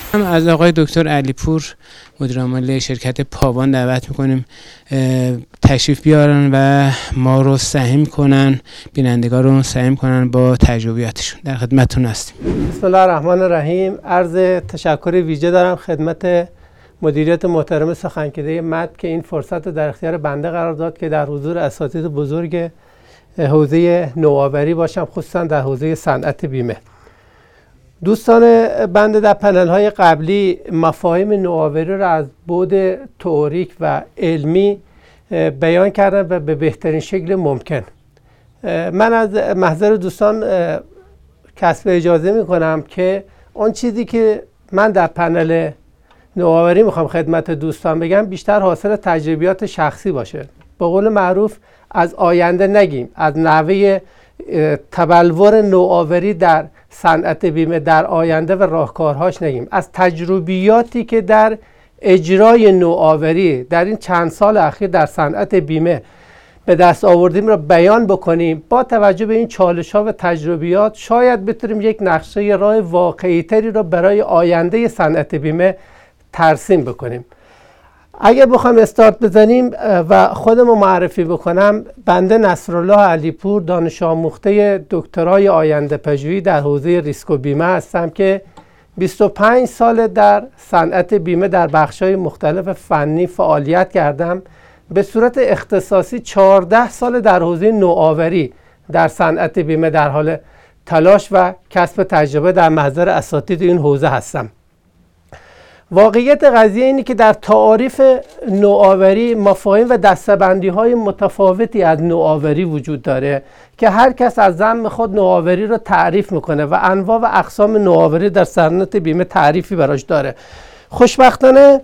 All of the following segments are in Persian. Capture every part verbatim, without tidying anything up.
هم از آقای دکتر علیپور مدیر عامل شرکت پاوان دعوت میکنیم تشریف بیارن و ما رو سهم کنن، بینندگان رو سهم کنن با تجربیاتشون. در خدمتتون هستیم. بسم الله الرحمن الرحیم. عرض تشکر ویژه دارم خدمت مدیریت محترم سخنکده مد که این فرصت رو در اختیار بنده قرار داد که در حضور اساتید بزرگ حوزه نوآوری باشم، خصوصا در حوزه صنعت بیمه. دوستان بنده در پنل های قبلی مفاهیم نوآوری را از بعد تئوریک و علمی بیان کردم و به بهترین شکل ممکن. من از محضر دوستان کسب اجازه می کنم که اون چیزی که من در پنل نوآوری میخوام خدمت دوستان بگم بیشتر حاصل تجربیات شخصی باشه. به قول معروف از آینده نگیم، از نحوه تبلور نوآوری در صنعت بیمه در آینده و راهکارهاش نگیم، از تجربیاتی که در اجرای نوآوری در این چند سال اخیر در صنعت بیمه به دست آوردیم را بیان بکنیم. با توجه به این چالش ها و تجربیات شاید بتونیم یک نقشه راه واقعی تری را برای آینده صنعت بیمه ترسیم بکنیم. اگر بخوام استارت بزنیم و خودمو معرفی بکنم، بنده نصرالله علیپور دانش آموخته دکترای آینده پژوهی در حوزه ریسک و بیمه هستم که بیست و پنج سال در صنعت بیمه در بخش‌های مختلف فنی فعالیت کردم. به صورت اختصاصی چهارده سال در حوزه نوآوری در صنعت بیمه در حال تلاش و کسب تجربه در محضر اساتید این حوزه هستم. واقعیت قضیه اینه که در تعاریف نوآوری مفاهیم و دسته‌بندی های متفاوتی از نوآوری وجود داره که هر کس از ذم خود نوآوری رو تعریف میکنه و انواع و اقسام نوآوری در صنعت بیمه تعریفی براش داره. خوشبختانه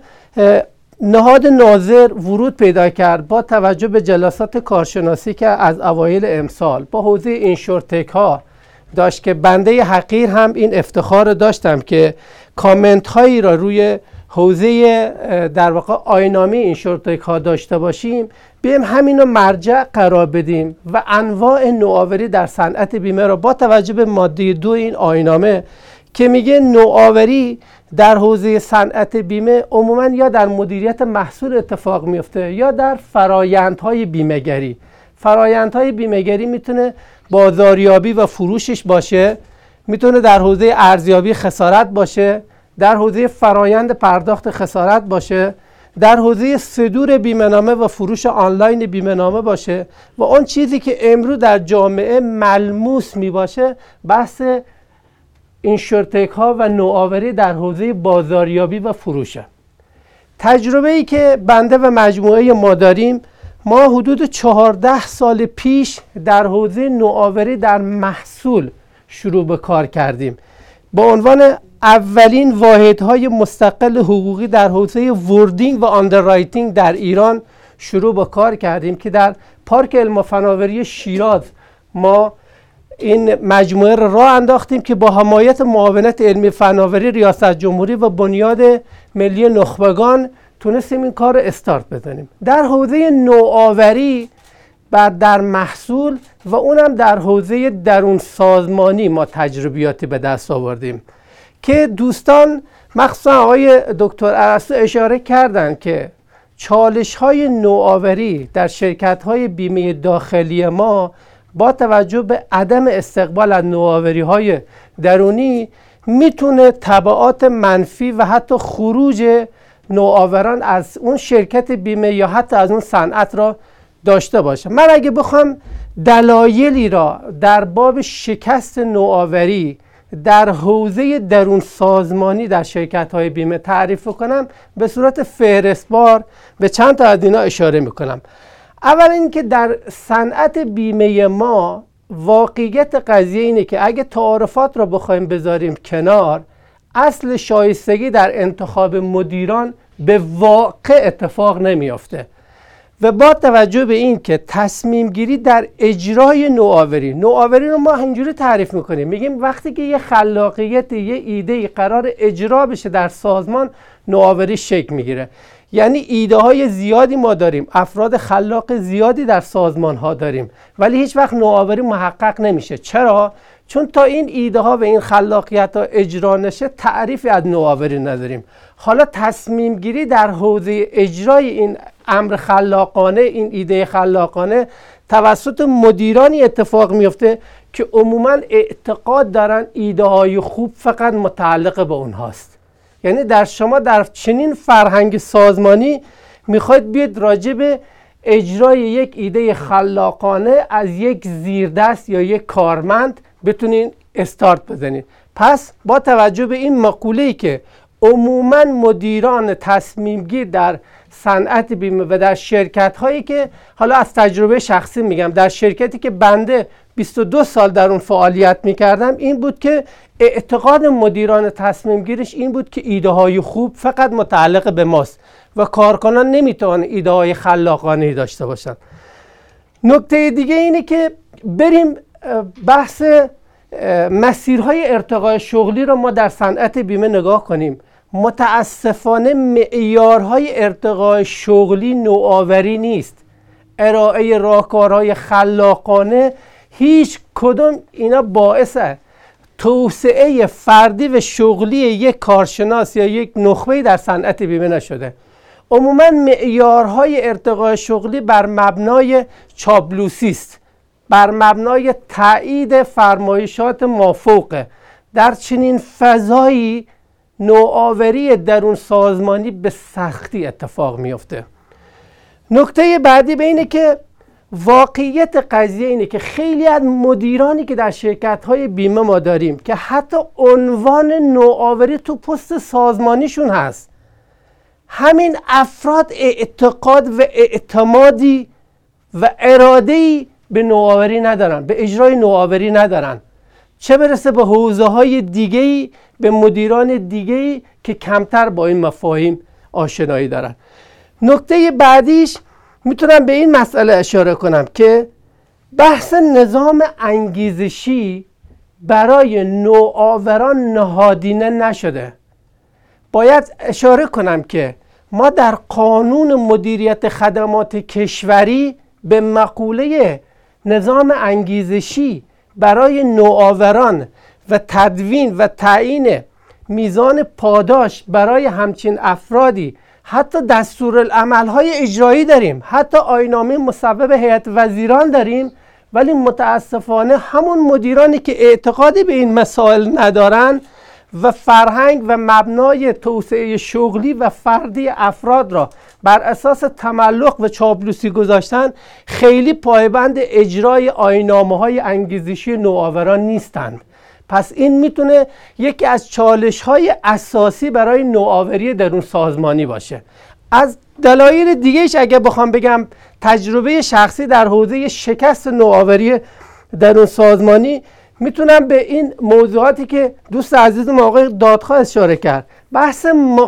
نهاد ناظر ورود پیدا کرد با توجه به جلسات کارشناسی که از اوایل امسال با حوزه اینشورتک ها داشت که بنده حقیر هم این افتخار داشتم که کامنت هایی را روی حوزه در واقع آینامی اینشورتک ها داشته باشیم، بیایم همین رو مرجع قرار بدیم و انواع نوآوری در صنعت بیمه را با توجه به ماده دو این آینامه که میگه نوآوری در حوزه صنعت بیمه عموما یا در مدیریت محصول اتفاق میفته یا در فرایندهای بیمه‌گری. فرایندهای بیمه‌گری میتونه بازاریابی و فروشش باشه، میتونه در حوزه ارزیابی خسارت باشه، در حوزه فرایند پرداخت خسارت باشه، در حوزه صدور بیمه‌نامه و فروش آنلاین بیمه‌نامه باشه و اون چیزی که امروز در جامعه ملموس می باشه بحث اینشورتک ها و نوآوری در حوزه بازاریابی و فروشه. تجربه ای که بنده و مجموعه ما داریم، ما حدود چهارده سال پیش در حوزه نوآوری در محصول شروع به کار کردیم. با عنوان اولین واحدهای مستقل حقوقی در حوزه وردینگ و آندررایتینگ در ایران شروع به کار کردیم که در پارک علم و فناوری شیراز ما این مجموعه را راه انداختیم که با حمایت معاونت علمی فناوری ریاست جمهوری و بنیاد ملی نخبگان تونستیم این کار رو استارت بزنیم. در حوزه نوآوری بر در محصول و اونم در حوزه درون سازمانی ما تجربیاتی به دست آوردیم که دوستان مخصوصا آقای دکتر ارسطو اشاره کردن که چالش های نوآوری در شرکت های بیمه داخلی ما با توجه به عدم استقبال از نوآوری های درونی میتونه تبعات منفی و حتی خروج نوآوران از اون شرکت بیمه یا حتی از اون صنعت را داشته باشه. من اگه بخوام دلایلی را در باب شکست نوآوری در حوزه درون سازمانی در شرکت های بیمه تعریف کنم، به صورت فهرستوار به چند تا از اینا اشاره میکنم. اول اینکه در صنعت بیمه ما واقعیت قضیه اینه که اگه تعارفات را بخوایم بذاریم کنار، اصل شایستگی در انتخاب مدیران به واقع اتفاق نمیافته و با توجه به این که تصمیم گیری در اجرای نوآوری نوآوری رو ما اینجوری تعریف میکنیم، میگیم وقتی که یه خلاقیت یه ایده قرار اجرا بشه در سازمان، نوآوری شکل میگیره. یعنی ایده های زیادی ما داریم، افراد خلاق زیادی در سازمان ها داریم، ولی هیچ وقت نوآوری محقق نمیشه. چرا؟ چون تا این ایده ها و این خلاقیت ها اجرا نشه تعریفی از نوآوری نداریم. حالا تصمیم گیری در حوزه اجرای این امر خلاقانه، این ایده خلاقانه توسط مدیرانی اتفاق میفته که عموما اعتقاد دارن ایده های خوب فقط متعلق به اونهاست. یعنی در شما در چنین فرهنگ سازمانی میخواید بیاد راجع به اجرای یک ایده خلاقانه از یک زیردست یا یک کارمند بتونین استارت بزنید. پس با توجه به این مقوله‌ای که عموما مدیران تصمیمگیر در صنعت بیمه و در شرکت هایی که حالا از تجربه شخصی میگم، در شرکتی که بنده بیست و دو سال در اون فعالیت میکردم، این بود که اعتقاد مدیران تصمیمگیرش این بود که ایده های خوب فقط متعلق به ماست و کارکنان نمیتوانن ایده های خلاقانه داشته باشن. نکته دیگه اینه که بریم بحث مسیرهای ارتقای شغلی رو ما در صنعت بیمه نگاه کنیم. متاسفانه معیارهای ارتقای شغلی نوآوری نیست. ارائه راهکارهای خلاقانه هیچ کدوم اینا باعث توسعه فردی و شغلی یک کارشناس یا یک نخبه در صنعت بیمه نشده. عموما معیارهای ارتقای شغلی بر مبنای چاپلوسی است، بر مبنای تایید فرمایشات مافوقه. در چنین فضایی نوآوری درون سازمانی به سختی اتفاق میفته. نکته بعدی به اینه که واقعیت قضیه اینه که خیلی از مدیرانی که در شرکت‌های بیمه ما داریم که حتی عنوان نوآوری تو پست سازمانیشون هست، همین افراد اعتقاد و اعتمادی و اراده‌ای به نوآوری ندارن، به اجرای نوآوری ندارن، چه برسه به حوزه‌های دیگه‌ای، به مدیران دیگه‌ای که کمتر با این مفاهیم آشنایی دارن. نکته بعدیش میتونم به این مسئله اشاره کنم که بحث نظام انگیزشی برای نوآوران نهادینه نشده. باید اشاره کنم که ما در قانون مدیریت خدمات کشوری به مقوله نظام انگیزشی برای نوآوران و تدوین و تعیین میزان پاداش برای همچین افرادی حتی دستورالعمل‌های اجرایی داریم، حتی آیین‌نامه مصوب هیئت وزیران داریم، ولی متاسفانه همون مدیرانی که اعتقادی به این مسائل ندارن و فرهنگ و مبنای توسعه شغلی و فردی افراد را بر اساس تملق و چاپلوسی گذاشتن، خیلی پایبند اجرای آیین‌نامه‌های انگیزشی نوآوران نیستند. پس این میتونه یکی از چالش‌های اساسی برای نوآوری درون سازمانی باشه. از دلایل دیگه‌اش اگه بخوام بگم تجربه شخصی در حوزه شکست نوآوری درون سازمانی، میتونم به این موضوعاتی که دوست عزیزم آقای دادخواه اشاره کرد، بحث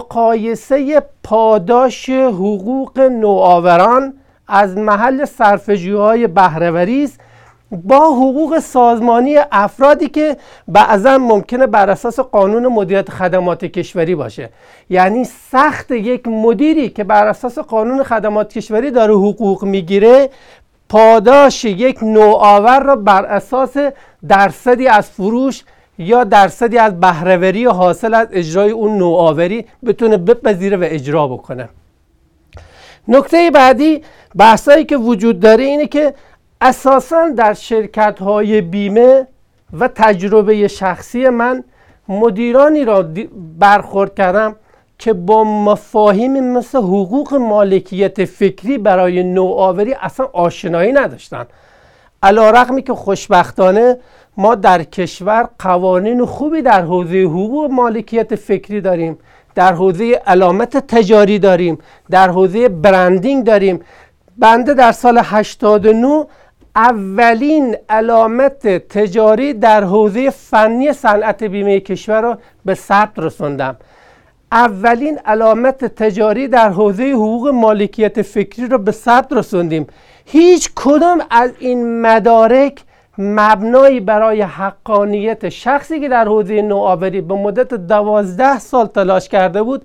مقایسه پاداش حقوق نوآوران از محل صرفه‌جویی‌های بهره‌وری است با حقوق سازمانی افرادی که بعضا ممکنه بر اساس قانون مدیریت خدمات کشوری باشه. یعنی سخت یک مدیری که بر اساس قانون خدمات کشوری داره حقوق میگیره، پاداش یک نوآور را بر اساس درصدی از فروش یا درصدی از بهره‌وری حاصل از اجرای اون نوآوری بتونه بپذیره و اجرا بکنه. نکته بعدی بحثایی که وجود داره اینه که اساساً در شرکت‌های بیمه و تجربه شخصی من مدیرانی را برخورد کردم که با مفاهیمی مثل حقوق مالکیت فکری برای نوآوری اصلا آشنایی نداشتن. علی‌رغمی که خوشبختانه ما در کشور قوانین خوبی در حوزه حقوق مالکیت فکری داریم، در حوزه علامت تجاری داریم، در حوزه برندینگ داریم. بنده در سال هشتاد و نه اولین علامت تجاری در حوزه فنی صنعت بیمه کشور را به ثبت رسوندم. اولین علامت تجاری در حوزه حقوق مالکیت فکری را به ثبت رسوندیم. هیچ کدام از این مدارک مبنایی برای حقانیت شخصی که در حوزه نوآوری به مدت دوازده سال تلاش کرده بود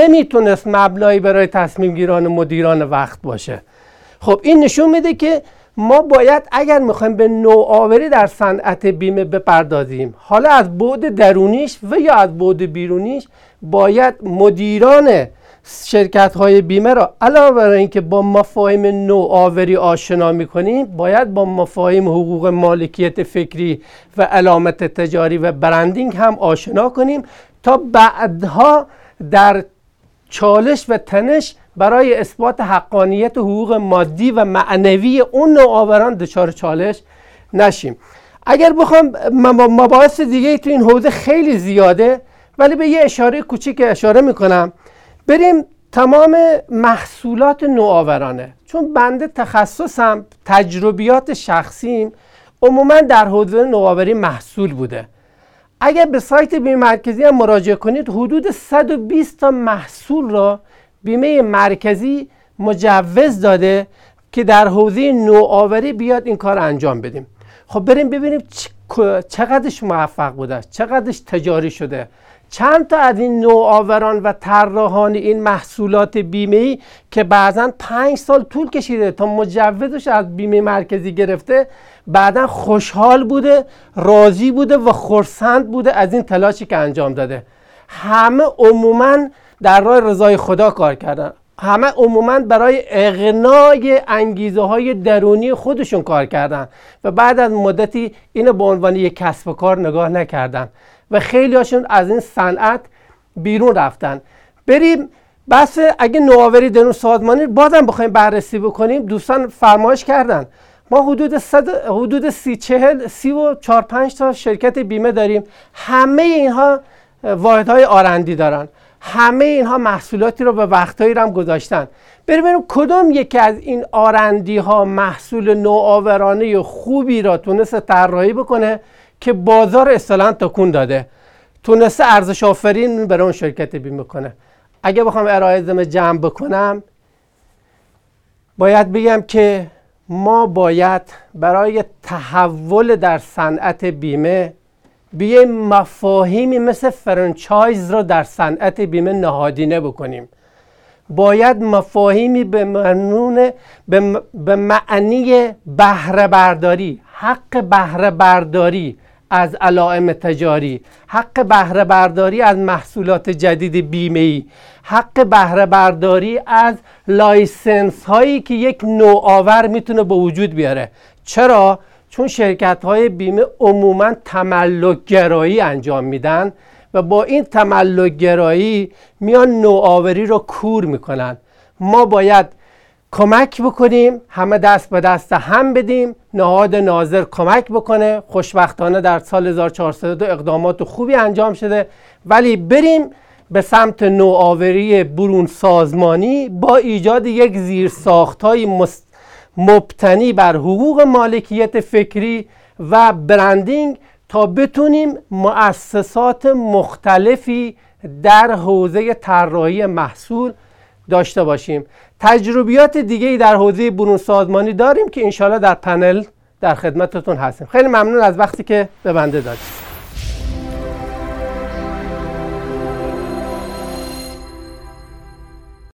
نمیتونست مبنایی برای تصمیم گیران مدیران وقت باشه. خب این نشون میده که ما باید اگر میخوایم به نوآوری در صنعت بیمه بپردازیم، حالا از بعد درونیش و یا از بعد بیرونیش، باید مدیران شرکت های بیمه را علاوه بر اینکه با مفاهیم نوآوری آشنا میکنیم، باید با مفاهیم حقوق مالکیت فکری و علامت تجاری و برندینگ هم آشنا کنیم تا بعدها در چالش و تنش برای اثبات حقانیت حقوق مادی و معنوی اون نوآوران دچار چالش نشیم. اگر بخوام مباحث دیگه تو این حوزه خیلی زیاده، ولی به یه اشاره کوچیک اشاره میکنم. بریم تمام محصولات نوآورانه، چون بنده تخصصم تجربیات شخصیم عموما در حوزه نوآوری محصول بوده. اگر به سایت بیمه مرکزی هم مراجعه کنید، حدود صد و بیست تا محصول را بیمه مرکزی مجوز داده که در حوزه نوآوری بیاد این کار انجام بدیم. خب بریم ببینیم چقدرش موفق بوده، چقدرش تجاری شده. چند تا از این نوآوران و طراحان این محصولات بیمه‌ای که بعضاً پنج سال طول کشیده تا مجوزش از بیمه مرکزی گرفته، بعداً خوشحال بوده، راضی بوده و خرسند بوده از این تلاشی که انجام داده. همه عموماً در راه رضای خدا کار کردن، همه عموماً برای اغنای انگیزه های درونی خودشون کار کردن و بعد از مدتی اینو به عنوان یک کسب و کار نگاه نکردن و خیلی هاشون از این صنعت بیرون رفتن. بریم بس اگه نوآوری درون سازمانی بازم بخوایم بررسی بکنیم، دوستان فرمایش کردن ما حدود صد حدود سی چهل سی و چهار پنج تا شرکت بیمه داریم. همه اینها واحدهای آرندی دارن، همه اینها محصولاتی رو به وقتایی رو هم گذاشتن. بریم ببینیم کدوم یکی از این آرندی ها محصول نوآورانه خوبی را تونسته طراحی بکنه که بازار اصطلاحاً تکون داده، تونسته ارزش آفرین برای اون شرکت بیمه کنه. اگه بخوام ارائه زم جمع بکنم، باید بگم که ما باید برای تحول در صنعت بیمه بیایم مفاهیمی مثل فرانچایز را در صنعت بیمه نهادینه بکنیم. باید مفاهیمی به معنون به معنی بهره برداری، حق بهره برداری از علائم تجاری، حق بهره برداری از محصولات جدید بیمه‌ای، حق بهره برداری از لایسنس هایی که یک نوآور میتونه به وجود بیاره. چرا؟ چون شرکت های بیمه عموما تملک گرایی انجام میدن و با این تملک گرایی میان نوآوری رو کور میکنن. ما باید کمک بکنیم، همه دست به دست هم بدیم، نهاد ناظر کمک بکنه. خوشبختانه در سال هزار و چهارصد و دو اقدامات خوبی انجام شده، ولی بریم به سمت نوآوری برون سازمانی با ایجاد یک زیرساخت‌های مبتنی بر حقوق مالکیت فکری و برندینگ تا بتونیم مؤسسات مختلفی در حوزه طراحی محصول داشته باشیم. تجربیات دیگه‌ای در حوزه برون سازمانی داریم که انشالله در پنل در خدمتتون هستیم. خیلی ممنون از وقتی که به بنده دادید.